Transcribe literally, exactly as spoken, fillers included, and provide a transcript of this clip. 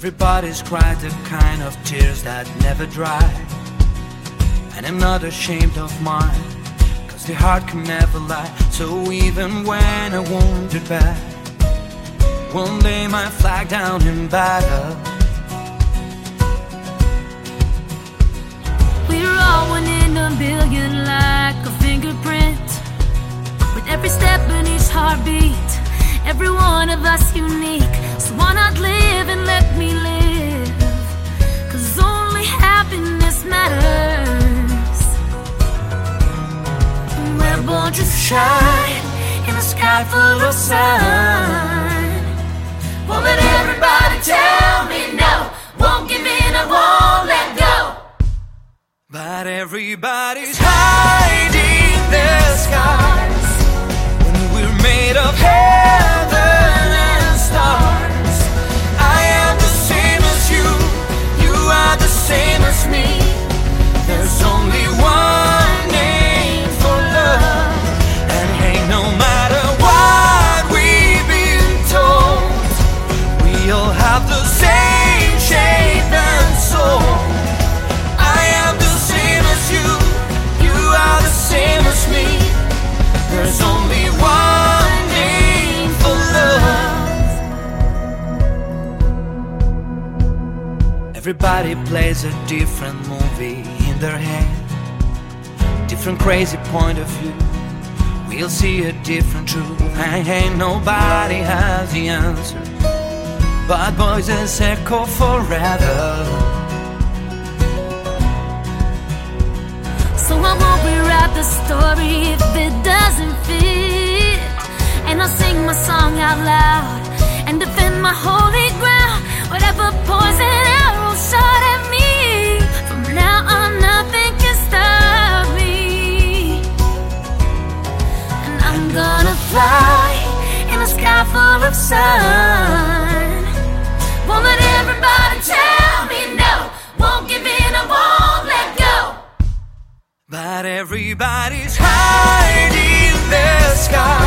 Everybody's cried the kind of tears that never dry, and I'm not ashamed of mine, cause the heart can never lie. So even when I wandered back, one day my flag down in battle. We're all one in a billion, like a fingerprint, with every step and each heartbeat, every one of us unique. So why not live and let me live, cause only happiness matters. We're born to shine in a sky full of sun. Won't let everybody tell me no, won't give in, I won't let go. But everybody's hiding their scars when we're made of heaven and stars. I am the same as you, you are the same as me. There's only one name for love, and hey, no matter what we've been told, we all have the same shape and soul. I am the same as you, you are the same as me. There's only one name for love. Everybody plays a different movie in their head, different crazy point of view. We'll see a different truth, and ain't nobody has the answer, but voices echo forever. So I won't rewrite the story if it doesn't fit, and I'll sing my song out loud and defend my holy ground. Whatever poison arrow shot at me, from now on nothing can stop me. And I'm gonna fly in a sky full of sun. Won't let everybody tell me no, won't give in, I won't let go. But everybody's hiding their scars